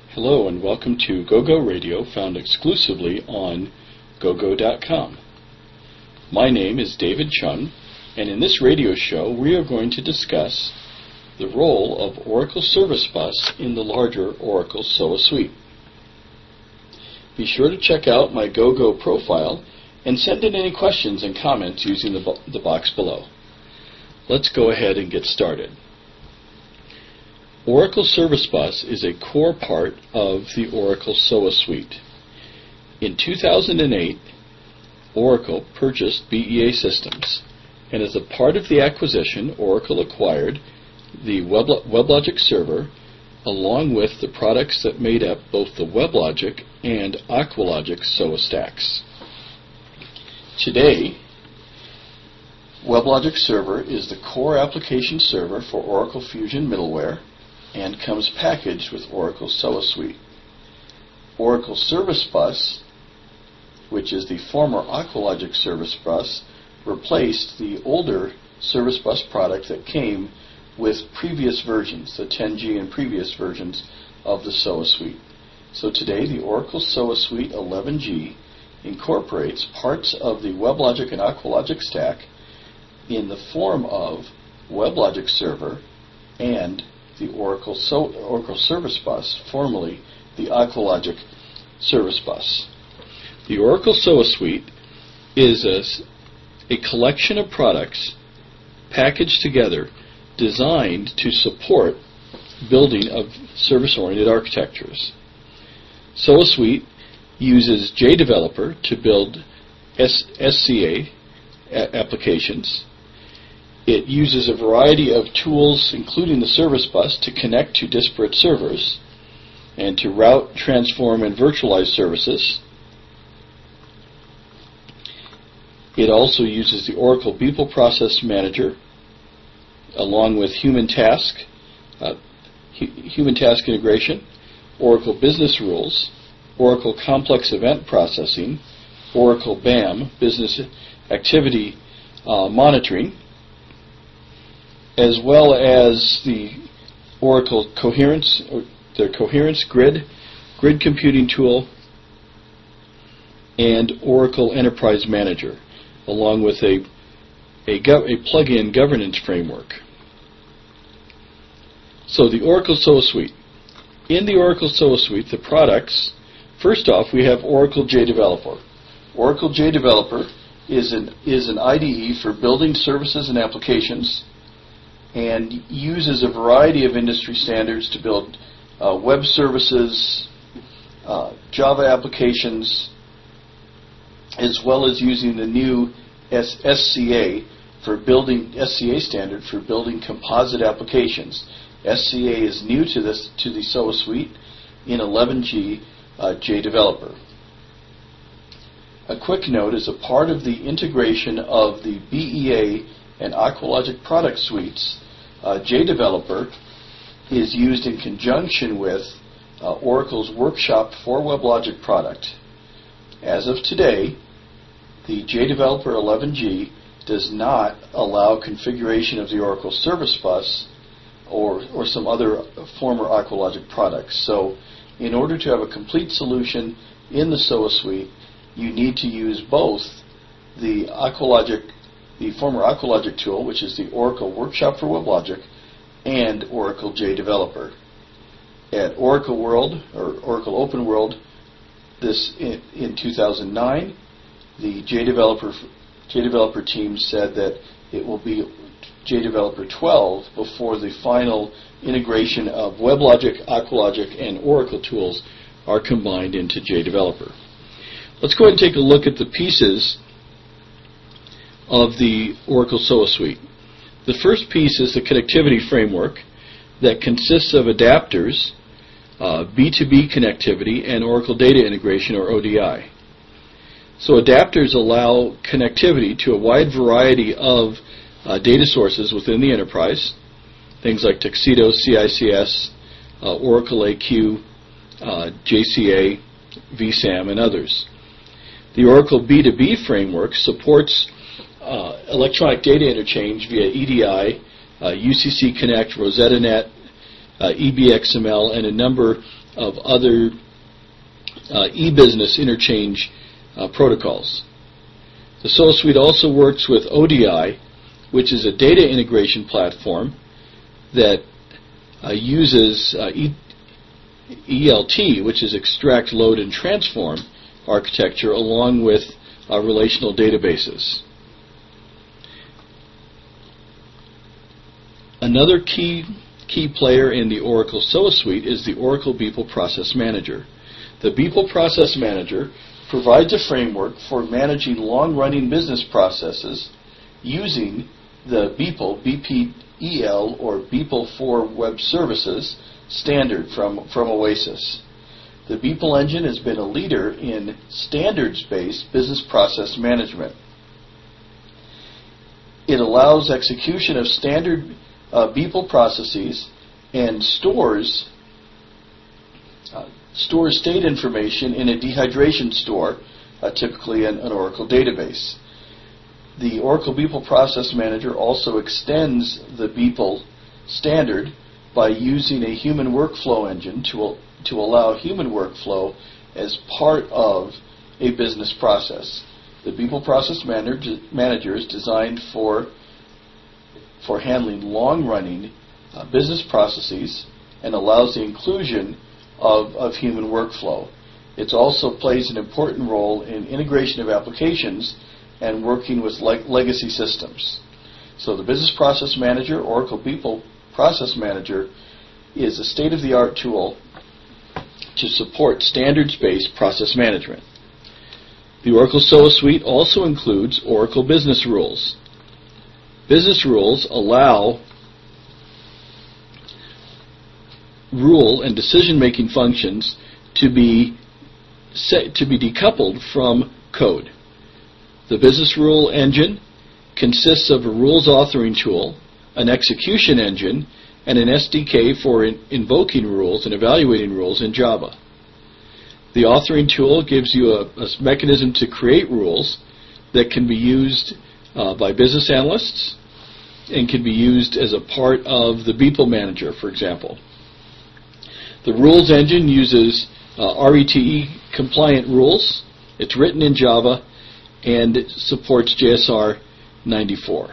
Hello and welcome to GoGo Radio, found exclusively on gogo.com. My name is David Chung, and in this radio show we are going to discuss the role of Oracle Service Bus in the larger Oracle SOA suite. Be sure to check out my GoGo profile and send in any questions and comments using the box below. Let's go ahead and get started. Oracle Service Bus is a core part of the Oracle SOA suite. In 2008, Oracle purchased BEA Systems, and as a part of the acquisition, Oracle acquired the WebLogic server along with the products that made up both the WebLogic and Aqualogic SOA stacks. Today, WebLogic Server is the core application server for Oracle Fusion middleware and comes packaged with Oracle SOA suite. Oracle Service Bus, which is the former Aqualogic Service Bus, replaced the older Service Bus product that came with previous versions, the 10G and previous versions of the SOA suite. So today the Oracle SOA suite 11G incorporates parts of the WebLogic and Aqualogic stack in the form of WebLogic Server and the Oracle Service Bus, formerly the Aqualogic Service Bus. The Oracle SOA suite is a collection of products packaged together designed to support building of service-oriented architectures. SOA suite uses JDeveloper to build SCA applications. It uses a variety of tools, including the Service Bus, to connect to disparate servers and to route, transform, and virtualize services. It also uses the Oracle People Process Manager along with human task integration, Oracle Business Rules, Oracle Complex Event Processing, Oracle BAM, Business Activity Monitoring, as well as the Oracle Coherence, their Coherence Grid computing tool, and Oracle Enterprise Manager, along with a plug-in governance framework. So the Oracle SOA suite. In the Oracle SOA suite, the products, first off, we have Oracle JDeveloper. Oracle JDeveloper is an IDE for building services and applications, and uses a variety of industry standards to build web services, Java applications, as well as using the new SCA standard for building composite applications. SCA is new to the SOA suite in 11G JDeveloper. A quick note, as a part of the integration of the BEA and Aqualogic product suites, JDeveloper is used in conjunction with Oracle's Workshop for WebLogic product. As of today, the JDeveloper 11G does not allow configuration of the Oracle Service Bus or some other former Aqualogic products. So in order to have a complete solution in the SOA suite, you need to use both the former Aqualogic tool, which is the Oracle Workshop for WebLogic, and Oracle JDeveloper. At Oracle World, or Oracle Open World, in 2009, the JDeveloper team said that it will be JDeveloper 12 before the final integration of WebLogic, Aqualogic, and Oracle tools are combined into JDeveloper. Let's go ahead and take a look at the pieces of the Oracle SOA suite. The first piece is the connectivity framework that consists of adapters, B2B connectivity, and Oracle Data Integration, or ODI. So adapters allow connectivity to a wide variety of data sources within the enterprise, things like Tuxedo, CICS, Oracle AQ, JCA, vSAM, and others. The Oracle B2B framework supports electronic data interchange via EDI, UCC Connect, RosettaNet, EBXML, and a number other e-business interchange protocols. The SoaSuite also works with ODI, which is a data integration platform that uses ELT, which is extract, load, and transform architecture, along with relational databases. Another key player in the Oracle SoaSuite is the Oracle Beeple Process Manager. The Beeple Process Manager provides a framework for managing long-running business processes using the Beeple, BPEL, or Beeple for Web Services standard from Oasis. The Beeple engine has been a leader in standards-based business process management. It allows execution of standard Beeple processes and stores state information in a dehydration store, typically an Oracle database. The Oracle Beeple Process Manager also extends the Beeple standard by using a human workflow engine to allow human workflow as part of a business process. The Beeple Process Manager is designed for handling long-running business processes and allows the inclusion of human workflow. It also plays an important role in integration of applications and working with legacy systems. So the Business Process Manager, Oracle Beeple Process Manager, is a state-of-the-art tool to support standards-based process management. The Oracle SoaSuite also includes Oracle Business Rules. Business rules allow rule and decision-making functions to be decoupled from code. The business rule engine consists of a rules authoring tool, an execution engine, and an SDK for invoking rules and evaluating rules in Java. The authoring tool gives you a mechanism to create rules that can be used by business analysts and can be used as a part of the Beeple Manager, for example. The rules engine uses RETE compliant rules. It's written in Java and it supports JSR 94.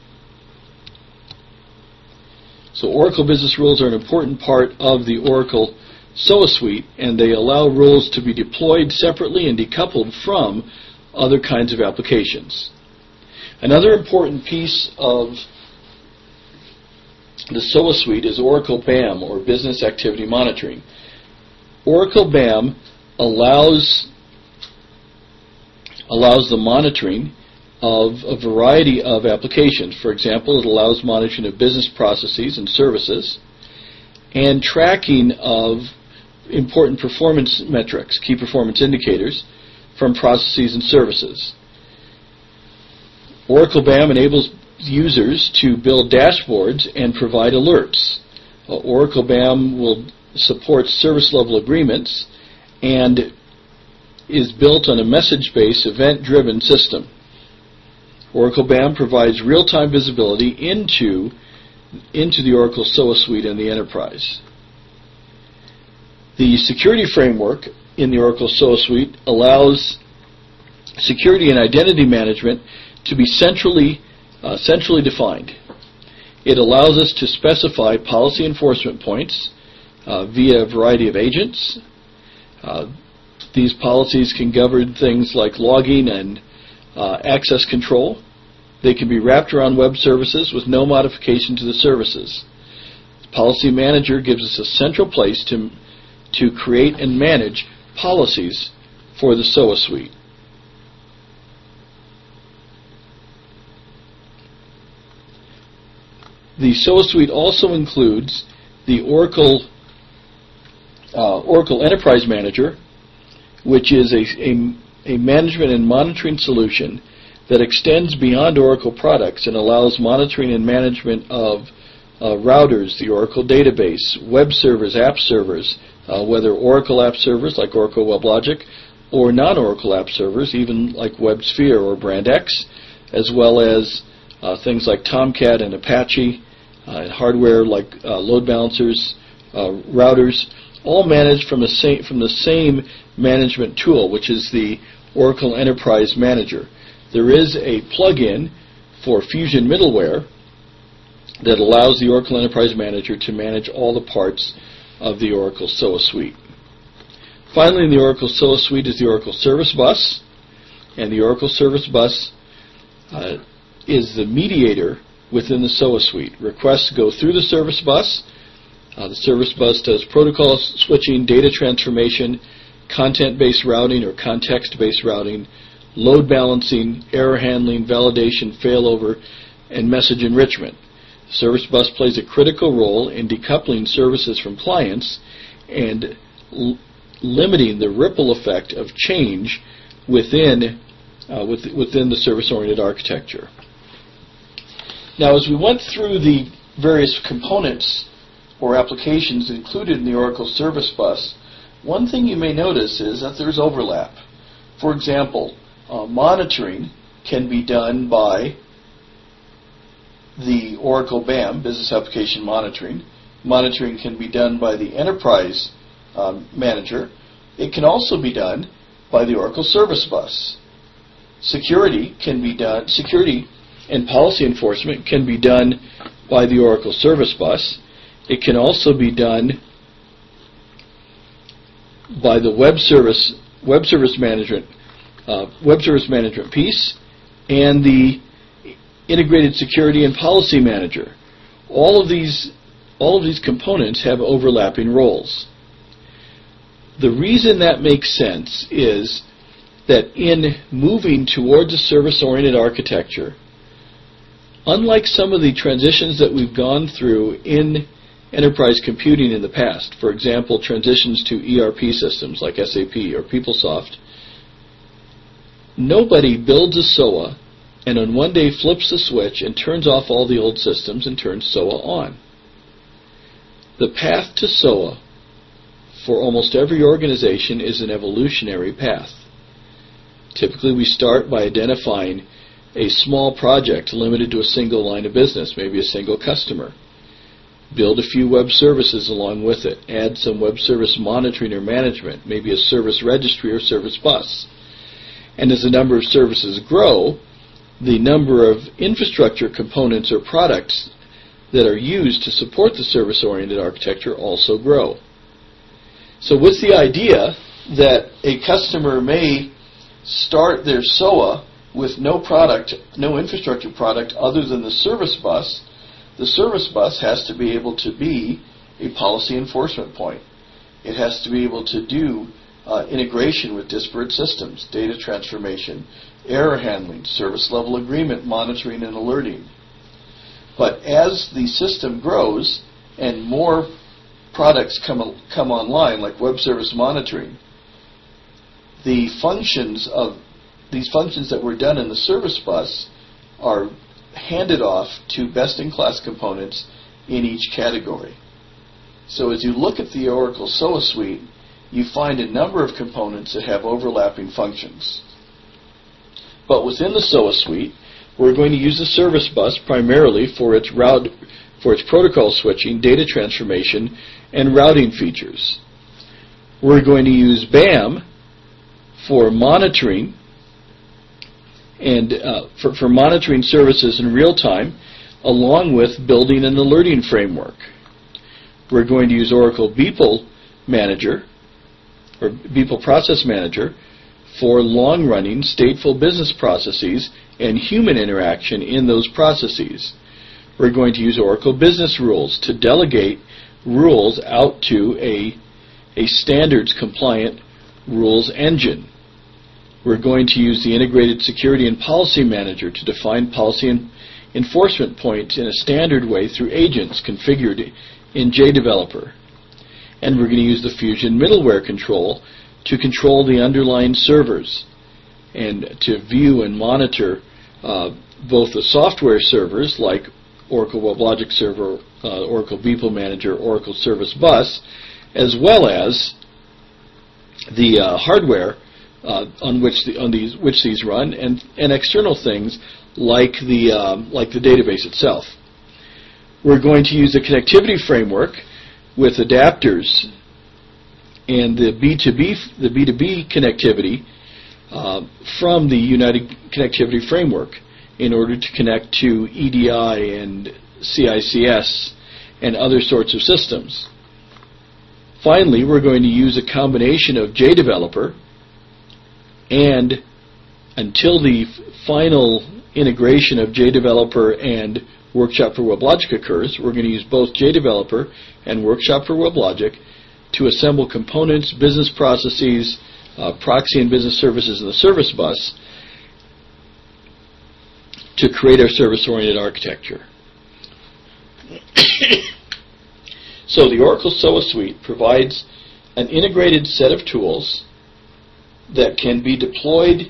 So Oracle Business Rules are an important part of the Oracle SoaSuite, and they allow rules to be deployed separately and decoupled from other kinds of applications. Another important piece of the SoaSuite is Oracle BAM, or Business Activity Monitoring. Oracle BAM allows the monitoring of a variety of applications. For example, it allows monitoring of business processes and services and tracking of important performance metrics, key performance indicators, from processes and services. Oracle BAM enables users to build dashboards and provide alerts. Oracle BAM will support service level agreements and is built on a message-based, event-driven system. Oracle BAM provides real-time visibility into the Oracle SoaSuite and the enterprise. The security framework in the Oracle SoaSuite allows security and identity management to be centrally defined. It allows us to specify policy enforcement points via a variety of agents. These policies can govern things like logging and access control. They can be wrapped around web services with no modification to the services. The Policy Manager gives us a central place to create and manage policies for the SoaSuite. The SoaSuite also includes the Oracle Enterprise Manager, which is a management and monitoring solution that extends beyond Oracle products and allows monitoring and management of routers, the Oracle database, web servers, app servers, whether Oracle app servers like Oracle WebLogic or non-Oracle app servers, even like WebSphere or BrandX, as well as things like Tomcat and Apache, hardware like load balancers, routers, all managed from the same management tool, which is the Oracle Enterprise Manager. There is a plugin for Fusion middleware that allows the Oracle Enterprise Manager to manage all the parts of the Oracle SOA suite. Finally, in the Oracle SOA suite is the Oracle Service Bus, and the Oracle Service Bus is the mediator within the SOA suite. Requests go through the Service Bus. The Service Bus does protocol switching, data transformation, content-based routing or context-based routing, load balancing, error handling, validation, failover, and message enrichment. The Service Bus plays a critical role in decoupling services from clients and limiting the ripple effect of change within the service-oriented architecture. Now, as we went through the various components or applications included in the Oracle Service Bus, one thing you may notice is that there's overlap. For example, monitoring can be done by the Oracle BAM, Business Application Monitoring. Monitoring can be done by the Enterprise Manager. It can also be done by the Oracle Service Bus. Security and policy enforcement can be done by the Oracle Service Bus. It can also be done by the web service management piece and the integrated security and policy manager. All of these components have overlapping roles. The reason that makes sense is that in moving towards a service-oriented architecture, unlike some of the transitions that we've gone through in enterprise computing in the past, for example, transitions to ERP systems like SAP or PeopleSoft, nobody builds a SOA and on one day flips the switch and turns off all the old systems and turns SOA on. The path to SOA for almost every organization is an evolutionary path. Typically, we start by identifying a small project limited to a single line of business, maybe a single customer. Build a few web services along with it. Add some web service monitoring or management, maybe a service registry or service bus. And as the number of services grow, the number of infrastructure components or products that are used to support the service-oriented architecture also grow. So what's the idea that a customer may start their SOA with no infrastructure product other than the service bus? The service bus has to be able to be a policy enforcement point. It has to be able to do integration with disparate systems, data transformation, error handling, service level agreement, monitoring and alerting. But as the system grows and more products come online, like web service monitoring, these functions that were done in the service bus are handed off to best-in-class components in each category. So as you look at the Oracle SOA suite, you find a number of components that have overlapping functions. But within the SOA suite, we're going to use the service bus primarily for its protocol switching, data transformation, and routing features. We're going to use BAM for monitoring and for monitoring services in real time, along with building an alerting framework. We're going to use Oracle BPEL Manager, or BPEL Process Manager, for long-running stateful business processes and human interaction in those processes. We're going to use Oracle Business Rules to delegate rules out to a standards-compliant rules engine. We're going to use the Integrated Security and Policy Manager to define policy enforcement points in a standard way through agents configured in JDeveloper. And we're going to use the Fusion middleware control to control the underlying servers and to view and monitor both the software servers like Oracle WebLogic Server, Oracle BPEL Manager, Oracle Service Bus, as well as the hardware on which these run, and external things like the database itself. We're going to use the connectivity framework with adapters and the B2B connectivity from the United Connectivity Framework in order to connect to EDI and CICS and other sorts of systems. Finally, we're going to use a combination of JDeveloper, and until the final integration of JDeveloper and Workshop for WebLogic occurs, we're going to use both JDeveloper and Workshop for WebLogic to assemble components, business processes, proxy and business services in the service bus to create our service-oriented architecture. So the Oracle SOA Suite provides an integrated set of tools that can be deployed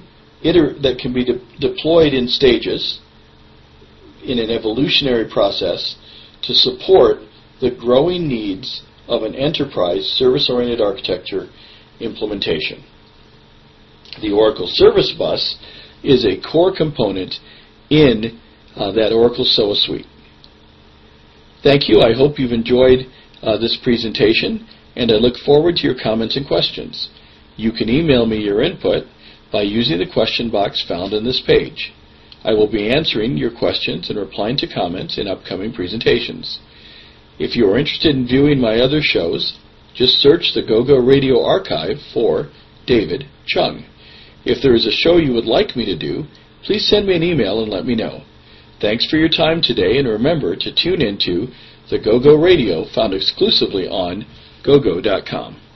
in stages in an evolutionary process to support the growing needs of an enterprise service-oriented architecture implementation. The Oracle Service Bus is a core component in that Oracle SOA Suite. Thank you. I hope you've enjoyed this presentation, and I look forward to your comments and questions. You can email me your input by using the question box found on this page. I will be answering your questions and replying to comments in upcoming presentations. If you are interested in viewing my other shows, just search the GoGo Radio archive for David Chung. If there is a show you would like me to do, please send me an email and let me know. Thanks for your time today, and remember to tune into the GoGo Radio found exclusively on gogo.com.